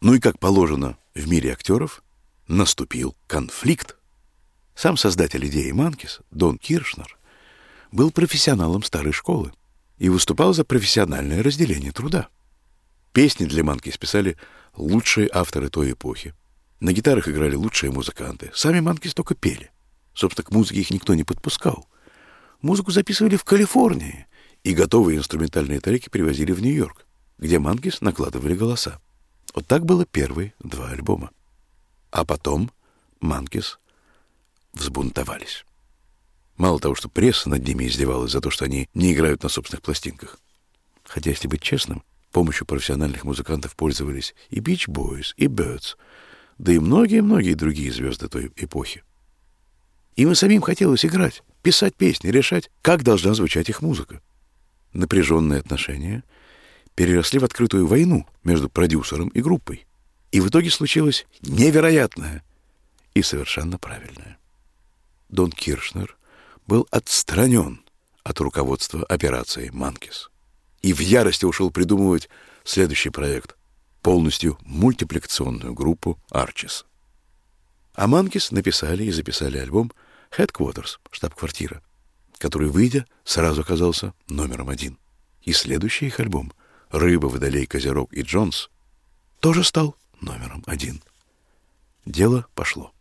Ну и, как положено в мире актеров, наступил конфликт. Сам создатель идеи Манкис, Дон Киршнер, был профессионалом старой школы и выступал за профессиональное разделение труда. Песни для Манкис писали лучшие авторы той эпохи. На гитарах играли лучшие музыканты. Сами Манкис только пели. Собственно, к музыке их никто не подпускал. Музыку записывали в Калифорнии, и готовые инструментальные треки привозили в Нью-Йорк, где Манкис накладывали голоса. Вот так было первые 2 альбома. А потом Манкис взбунтовались. Мало того, что пресса над ними издевалась за то, что они не играют на собственных пластинках. Хотя, если быть честным, помощью профессиональных музыкантов пользовались и Beach Boys, и Birds, да и многие-многие другие звезды той эпохи. Им и самим хотелось играть, писать песни, решать, как должна звучать их музыка. Напряженные отношения переросли в открытую войну между продюсером и группой. И в итоге случилось невероятное и совершенно правильное. Дон Киршнер был отстранен от руководства операцией «Манкис» и в ярости ушел придумывать следующий проект — полностью мультипликационную группу «Арчис». А «Манкис» написали и записали альбом «Headquarters» — штаб-квартира, который, выйдя, сразу оказался номером 1. И следующий их альбом «Рыба, водолей, козерог и Джонс» тоже стал номером 1. Дело пошло.